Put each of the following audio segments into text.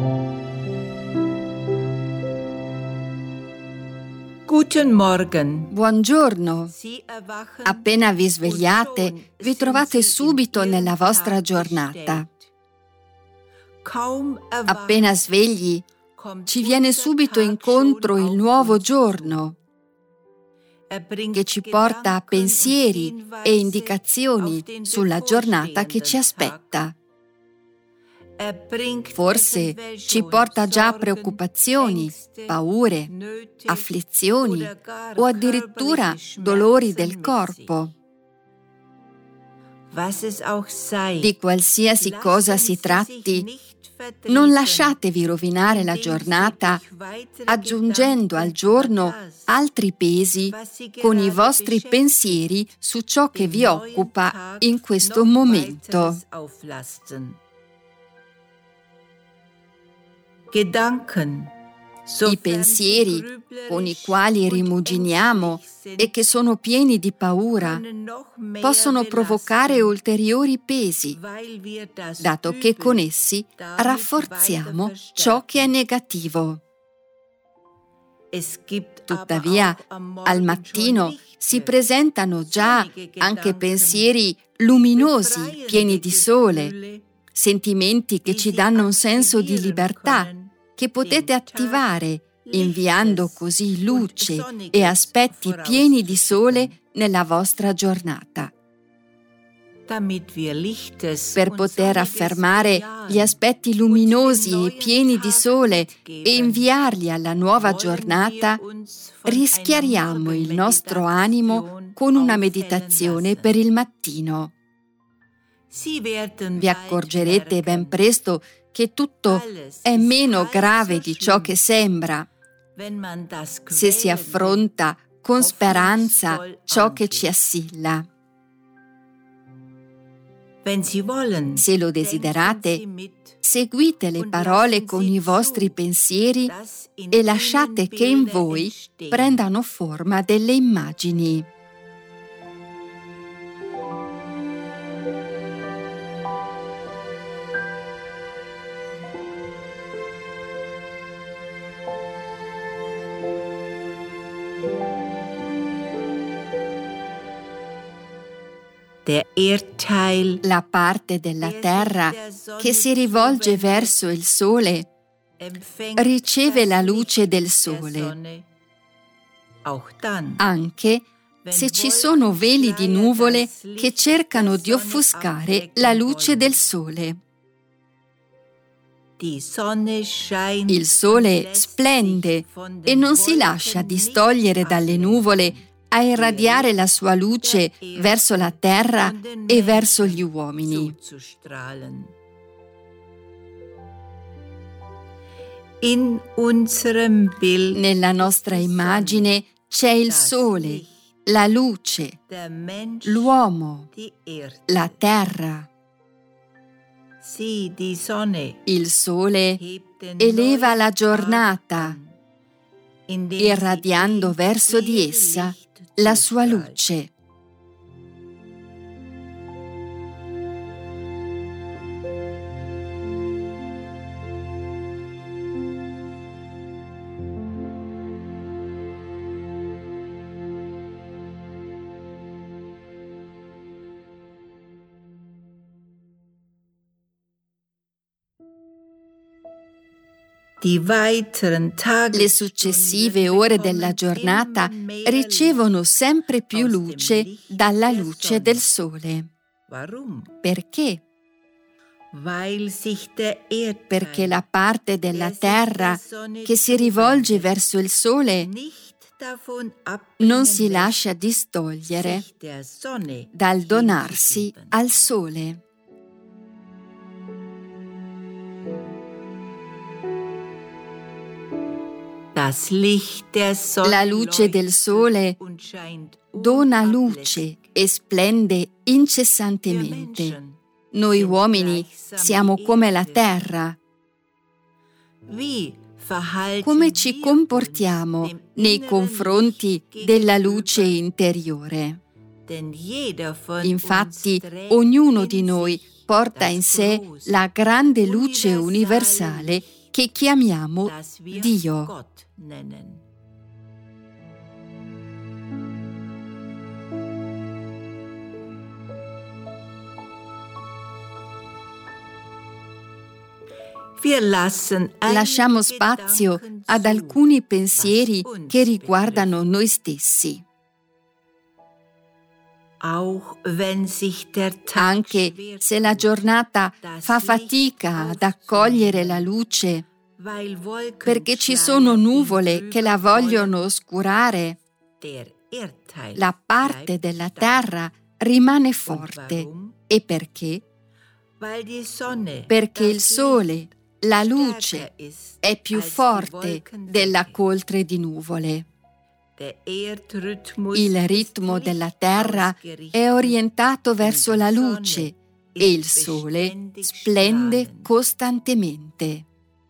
Guten Morgen. Buongiorno. Appena vi svegliate, vi trovate subito nella vostra giornata. Appena svegli, ci viene subito incontro il nuovo giorno, che ci porta a pensieri e indicazioni sulla giornata che ci aspetta. Forse ci porta già a preoccupazioni, paure, afflizioni o addirittura dolori del corpo. Di qualsiasi cosa si tratti, non lasciatevi rovinare la giornata aggiungendo al giorno altri pesi con i vostri pensieri su ciò che vi occupa in questo momento. I pensieri con i quali rimuginiamo e che sono pieni di paura possono provocare ulteriori pesi, dato che con essi rafforziamo ciò che è negativo. Tuttavia, al mattino si presentano già anche pensieri luminosi, pieni di sole, sentimenti che ci danno un senso di libertà, che potete attivare inviando così luce e aspetti pieni di sole nella vostra giornata. Per poter affermare gli aspetti luminosi e pieni di sole e inviarli alla nuova giornata, rischiariamo il nostro animo con una meditazione per il mattino. Vi accorgerete ben presto che tutto è meno grave di ciò che sembra, se si affronta con speranza ciò che ci assilla. Se lo desiderate, seguite le parole con i vostri pensieri e lasciate che in voi prendano forma delle immagini. La parte della terra che si rivolge verso il sole riceve la luce del sole, anche se ci sono veli di nuvole che cercano di offuscare la luce del sole. Il sole splende e non si lascia distogliere dalle nuvole a irradiare la sua luce verso la terra e verso gli uomini. Nella nostra immagine c'è il sole, la luce, l'uomo, la terra. Il sole eleva la giornata, irradiando verso di essa la sua luce. Le successive ore della giornata ricevono sempre più luce dalla luce del sole. Perché? Perché la parte della terra che si rivolge verso il sole non si lascia distogliere dal donarsi al sole. La luce del sole dona luce e splende incessantemente. Noi uomini siamo come la terra. Come ci comportiamo nei confronti della luce interiore? Infatti, ognuno di noi porta in sé la grande luce universale che chiamiamo das wir Dio. Gott nennen. Lasciamo spazio ad alcuni pensieri che riguardano noi stessi. Anche se la giornata fa fatica ad accogliere la luce, perché ci sono nuvole che la vogliono oscurare, la parte della terra rimane forte. E perché? Perché il sole, la luce, è più forte della coltre di nuvole. Il ritmo della terra è orientato verso la luce e il sole splende costantemente.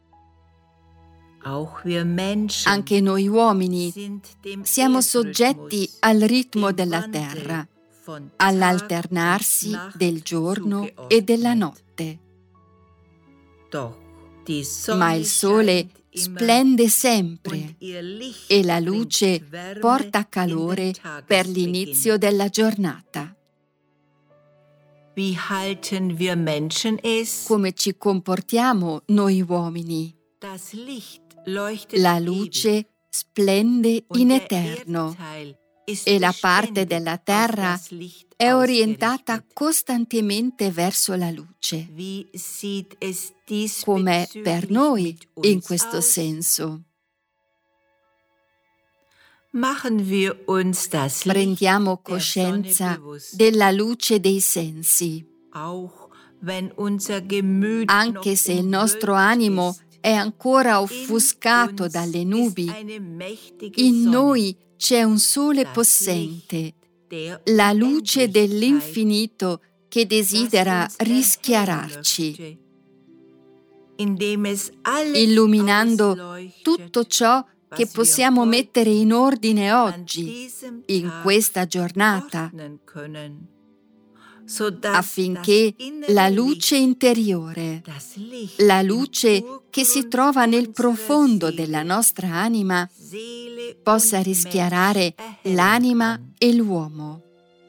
Anche noi uomini siamo soggetti al ritmo della terra, all'alternarsi del giorno e della notte. Ma il sole splende sempre e la luce porta calore per l'inizio della giornata. Come ci comportiamo noi uomini? La luce splende in eterno e la parte della terra è orientata costantemente verso la luce. Com'è per noi in questo senso? Prendiamo coscienza della luce dei sensi. Anche se il nostro animo è ancora offuscato dalle nubi, in noi c'è un sole possente, la luce dell'infinito che desidera rischiararci, illuminando tutto ciò che possiamo mettere in ordine oggi, in questa giornata, affinché la luce interiore, la luce che si trova nel profondo della nostra anima, possa rischiarare l'anima e l'uomo.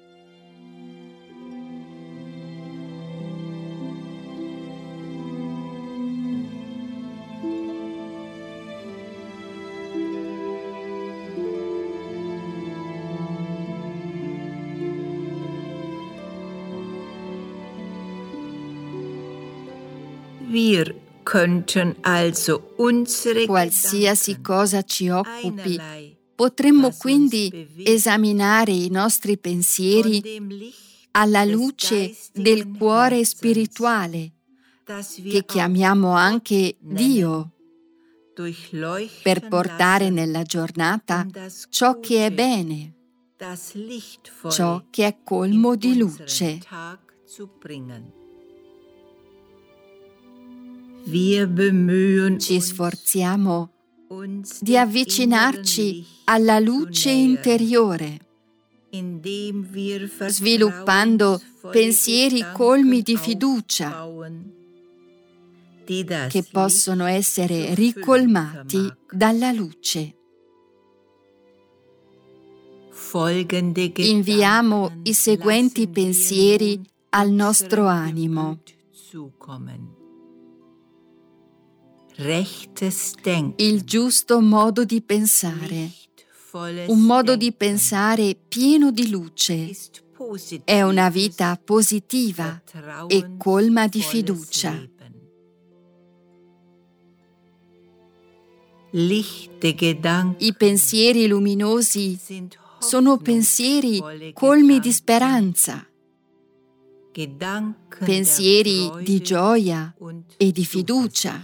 Qualsiasi cosa ci occupi, potremmo quindi esaminare i nostri pensieri alla luce del cuore spirituale, che chiamiamo anche Dio, per portare nella giornata ciò che è bene, ciò che è colmo di luce. Ci sforziamo di avvicinarci alla luce interiore, sviluppando pensieri colmi di fiducia che possono essere ricolmati dalla luce. Inviamo i seguenti pensieri al nostro animo. Il giusto modo di pensare, un modo di pensare pieno di luce, è una vita positiva e colma di fiducia. I pensieri luminosi sono pensieri colmi di speranza, pensieri di gioia e di fiducia.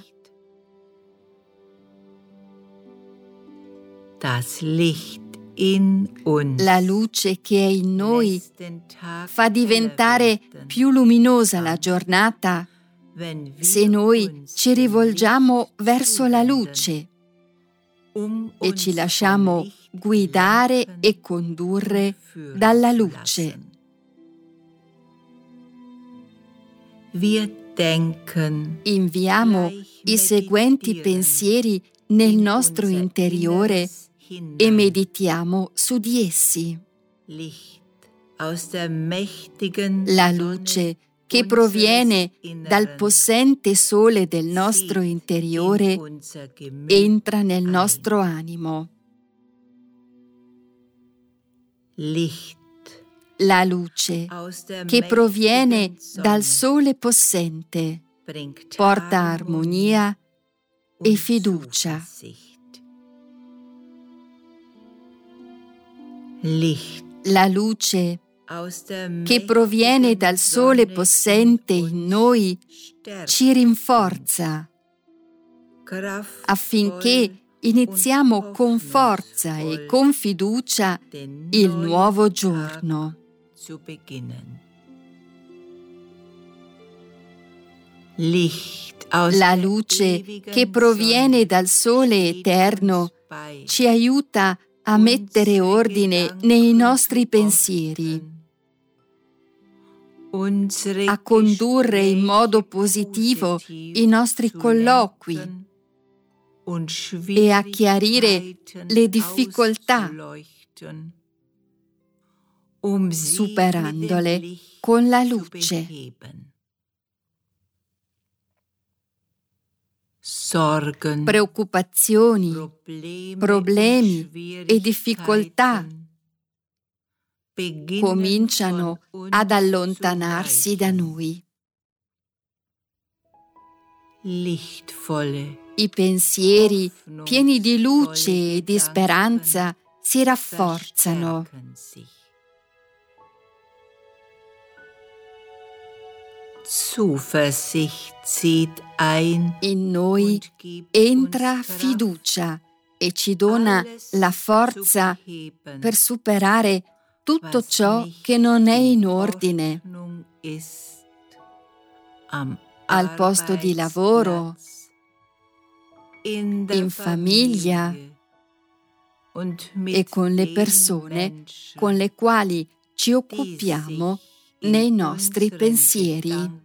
La luce che è in noi fa diventare più luminosa la giornata se noi ci rivolgiamo verso la luce e ci lasciamo guidare e condurre dalla luce. Inviamo i seguenti pensieri nel nostro interiore e meditiamo su di essi. La luce che proviene dal possente sole del nostro interiore entra nel nostro animo. La luce che proviene dal sole possente porta armonia e fiducia. La luce che proviene dal sole possente in noi ci rinforza affinché iniziamo con forza e con fiducia il nuovo giorno. La luce che proviene dal sole eterno ci aiuta a mettere ordine nei nostri pensieri, a condurre in modo positivo i nostri colloqui e a chiarire le difficoltà, superandole con la luce. Preoccupazioni, problemi e difficoltà cominciano ad allontanarsi da noi. I pensieri pieni di luce e di speranza si rafforzano. In noi entra fiducia e ci dona la forza per superare tutto ciò che non è in ordine. Al posto di lavoro, in famiglia e con le persone con le quali ci occupiamo nei nostri pensieri.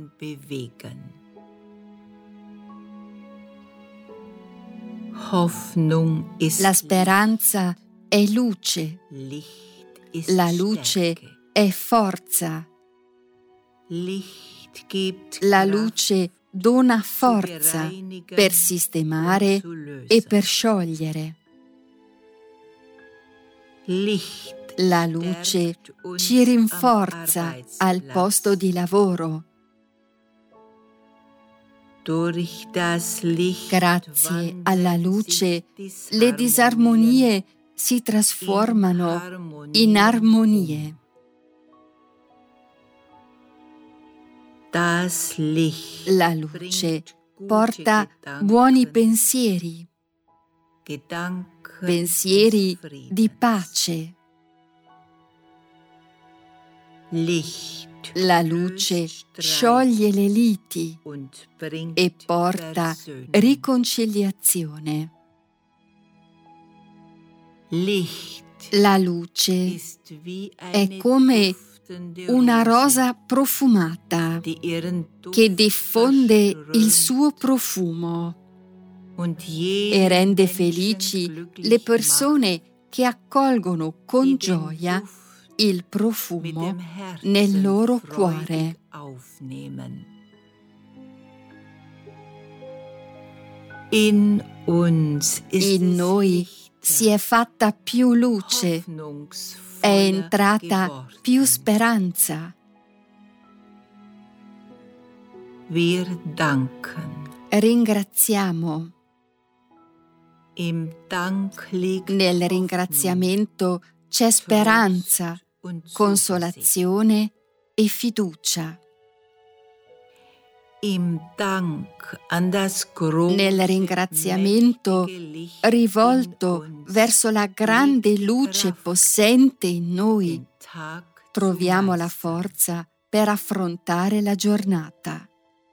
La speranza è luce, la luce è forza, la luce dona forza per sistemare e per sciogliere. La luce ci rinforza al posto di lavoro. Grazie alla luce, le disarmonie si trasformano in armonie. La luce porta buoni pensieri, pensieri di pace. La luce scioglie le liti e porta riconciliazione. La luce è come una rosa profumata che diffonde il suo profumo e rende felici le persone che accolgono con gioia il profumo nel loro cuore. In noi si è fatta più luce, è entrata più speranza. Ringraziamo. Nel ringraziamento c'è speranza, consolazione e fiducia. Nel ringraziamento rivolto verso la grande luce possente in noi, troviamo la forza per affrontare la giornata.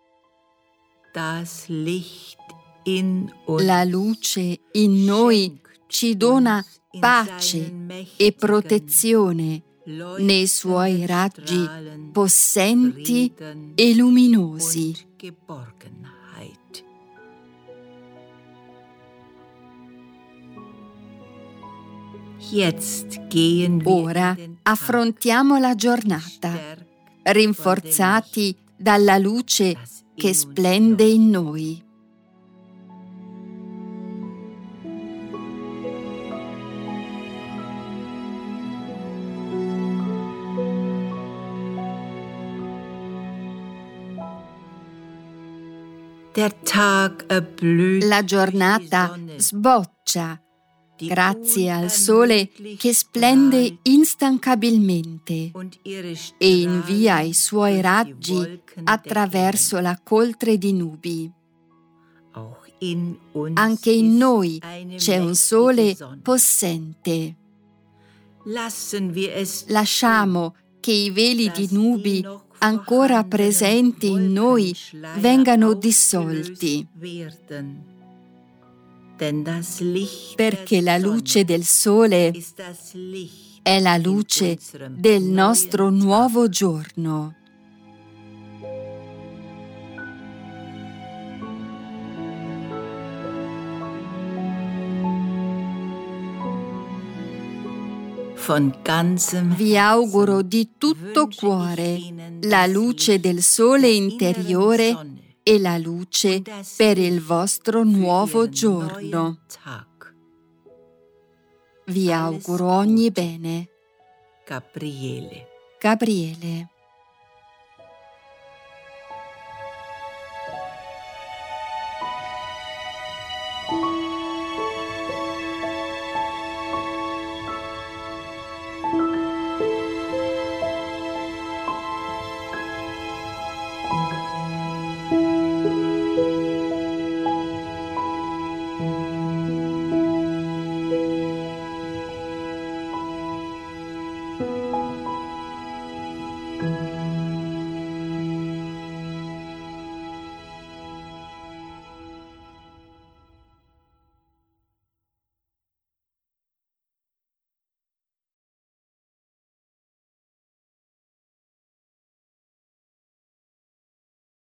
La luce in noi ci dona pace e protezione nei suoi raggi possenti e luminosi. Ora affrontiamo la giornata, rinforzati dalla luce che splende in noi. La giornata sboccia grazie al sole che splende instancabilmente e invia i suoi raggi attraverso la coltre di nubi. Anche in noi c'è un sole possente. Lasciamo che i veli di nubi ancora presenti in noi vengano dissolti, perché la luce del sole è la luce del nostro nuovo giorno. Vi auguro di tutto cuore la luce del sole interiore e la luce per il vostro nuovo giorno. Vi auguro ogni bene. Gabriele.